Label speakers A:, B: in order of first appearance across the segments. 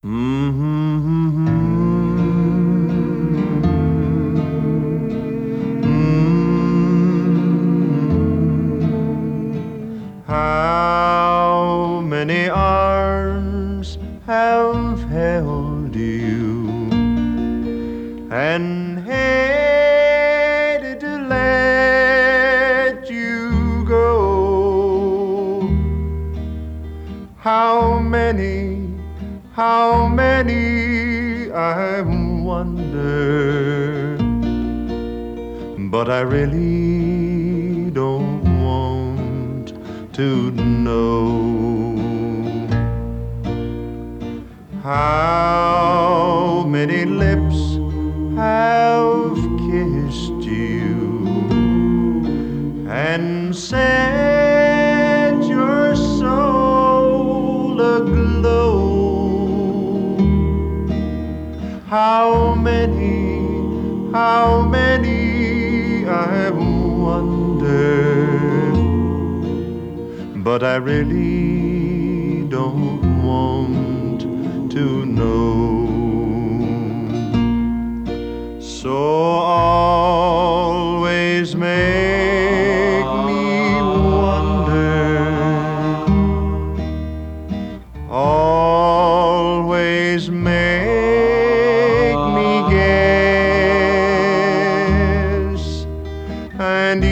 A: How many arms have held you and hated to let you go? How many, I wonder, but I really don't want to know. How many lips have kissed you and set your soul aglow? How many, I wonder, but I really don't want to know. So always make me wonder, always make me guess, and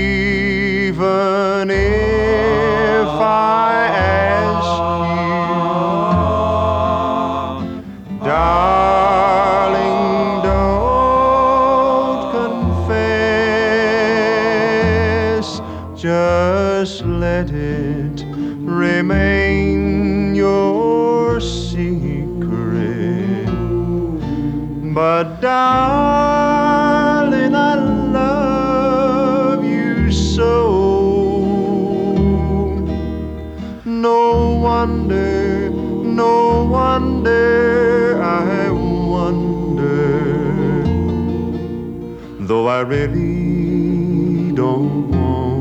A: even if I ask you, darling, don't confess, just let it remain your secret. But darling, I love you so. No wonder, I wonder, though I really don't want